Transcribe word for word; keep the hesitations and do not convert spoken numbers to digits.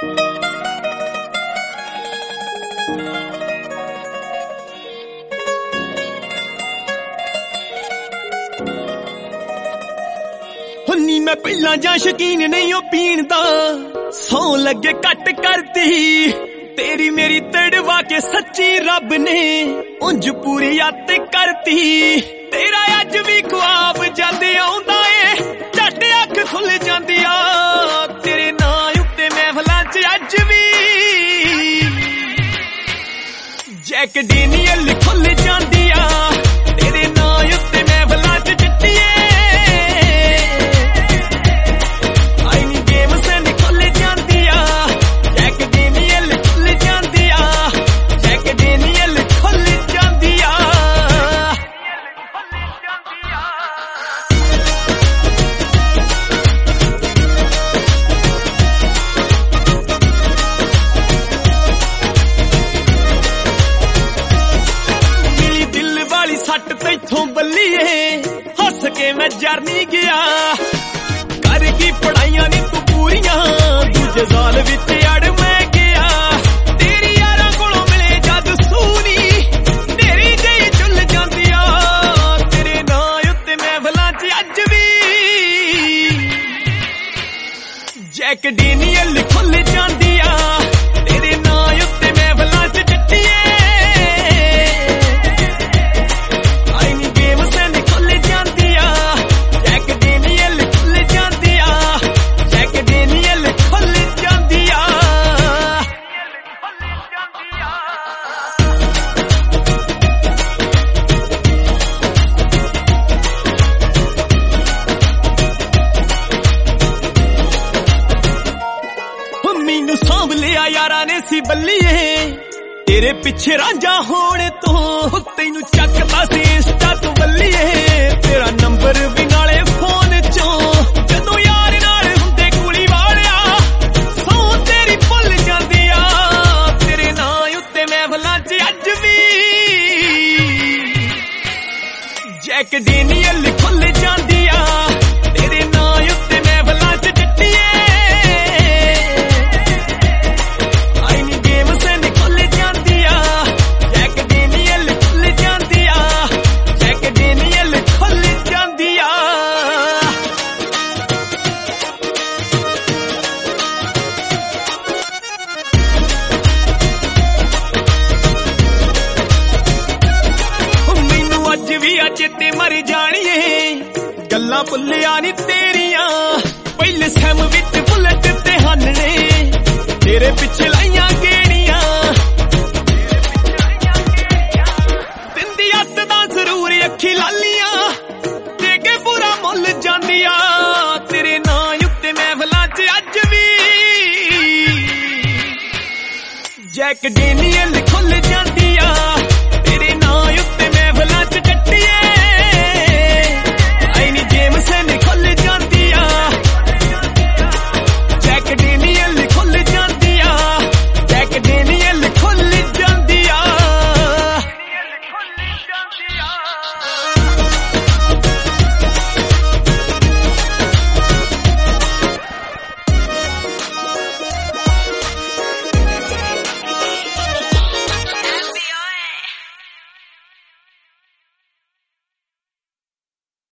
हुन्नी मैं पहला जा शकीन नहीं हो पीन दा, सौ लगे कट करती तेरी मेरी तड़वा के सच्ची रब ने उंज पूरी याद करती। तेरा अज भी ख्वाब जद आउंदा ए झट अख खुल जांदी आ, तेरे नां उत्ते महफलां च अज भी जैक डेनियल खुल जांदी आ, तेरे नां उत्ते महफलां च चिट्टिए तैथों बल्लीए हस के मैं जर नहीं गया, कर की पढ़ाइयां नी तू पूरियां दूजे साल विच अड़ मैं गया। तेरी यारां कोलों मिले जद सूनी तेरी जेही चुल जांदी आ, तेरे नां उत्ते महफलां च अज भी जैक डेनियल खुल जांदी आ, तेरे नां उत्ते महफलां च चिट्टिए मैनू सांभ लिया यारा ने सी बल्लीए, तेरे पिछे रांझा होने तो तैनू चकदा सी इंस्टा तो बल्लीए। तेरा नंबर भी नाले फोन चों जदों यार नाल हुंदे कुली वालिया सौ तेरी भुल जांदी आ, तेरे नां उत्ते महफलां च अज भी जैक डेनियल खुल जांदी आ, तेरे नां उत्ते महफलां च चिट्टिए चेते मर जानिए गल्लां भुलिया नी तेरियां, पहले सैम विच बुलेट ते हानने तेरे पिछे लाइयां गेड़ियां। दिंदी अत दा जरूर अखी लालियां दे के पूरा मुल जांदिया, तेरे नां उत्ते महफलां च अज भी जैक डेनियल खुल जांदी